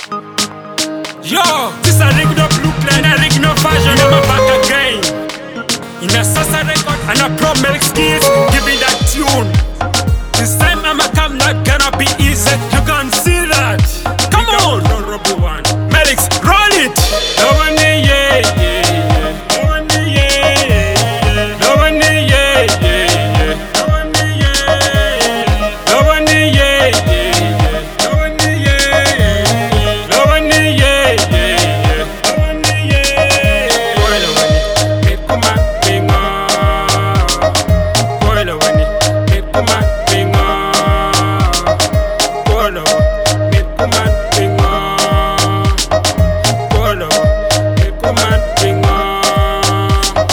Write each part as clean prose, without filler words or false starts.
Yo, this a rig no Brooklyn, a rig no version, I'm back again. In a Sasa record and a pro milk skills, give me that tune. This time I'ma come, not gonna be easy. You can see that. Come on, one. Melix, roll it. No one, yeah, yeah. No one, yeah, yeah. No one, yeah, yeah. No one, yeah. No one, yeah, yeah. No one, yeah. No one, yeah, yeah. No one, yeah. Boiler when it, make come on, bing on. Boiler when it, make come on, bing on. Boiler, make come on, bing on. Boiler, make come on, bing on.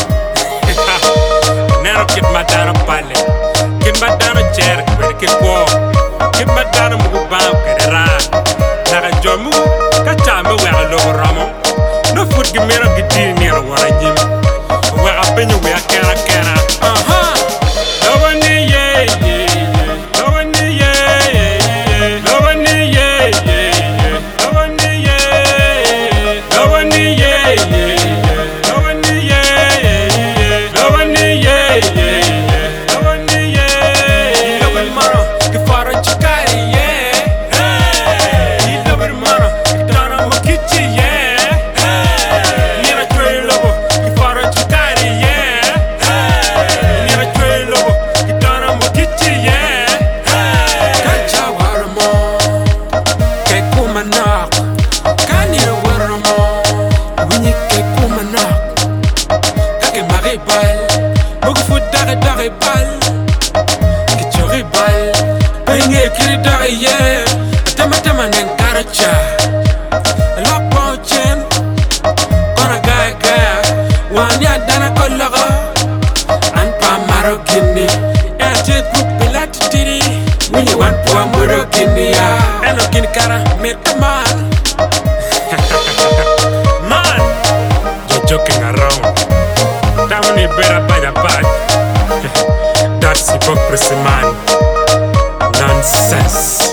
Nero kit madano pale, kit madano cher, kit kit ko, kit madano mugu bam kedera. Naga jomu, kachame we alo ramo. No food gimero gidini nero warajim. We apenyo we akera kera. No one yeah yeah. No one yeah yeah. No one yeah yeah. No one yeah. No one yeah yeah. No one yeah yeah. No one yeah yeah. No one yeah. No one maro que faro chikari yeah. Hey. No one maro que tana mokichi yeah. Hey. Nira chwe lobo que faro chikari yeah. Hey. Nira chwe lobo que tana mokichi yeah. Hey. Kacha waramo ke kumanak kanira waramo winyi ke kumanak kake maribal mugu futare dare bal ke chori bal penye kiri dare yeah atama tama nen karacha lock ponchen kona gaya wanya dana kollaga an pa marogini jet group pilat tiri winyi wan po marogini ya eno gini kara metaman man you're joking around tamani better by the back that's hypocrisy man nonsense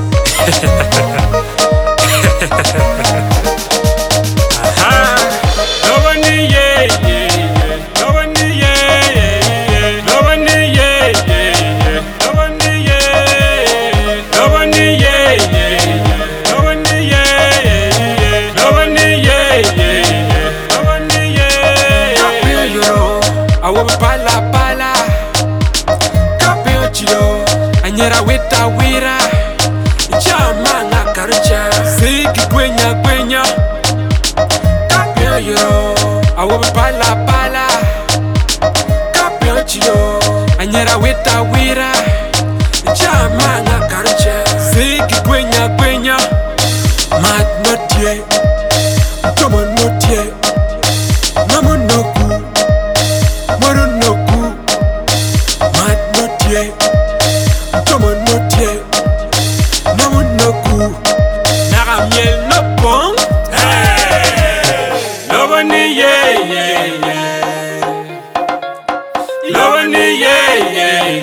no one yeah yeah. No one yeah yeah. No one yeah yeah. No one yeah. No one yeah yeah. No one yeah yeah. No one yeah yeah. No one yeah. Kapio yoro, awo pala pala. Kapio chilo, anyera weta wira. Chama na karucha, siki kwenya kwenya. Kapio yoro, awo pala pala. Kapio chilo, anyera weta wira. Chama na karucha, siki kwenya kwenya. Mat notie, tomo notie. Namo noku, moro noku. Mat notie, tomo notie. Namo noku. Naga miel no pong. Hey, no one yeah yeah yeah. No one yeah yeah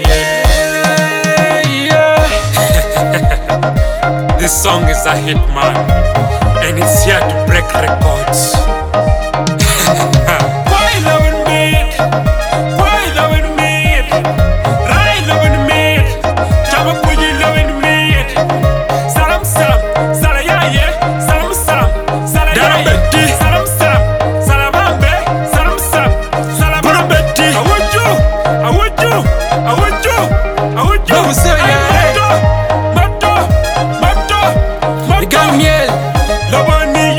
yeah. This song is a hit, man, and it's here to break records. Why loving me? Why loving me? Right loving me? Jama puji loving me? Salam salam, salam ya ya. Salam salam, salam ya ya. Salam salam, salam ambe. Salam salam, salam ambe. I want you, I want you, I want you, I want you. Mato, mato, mato, mato. Miel, Lobani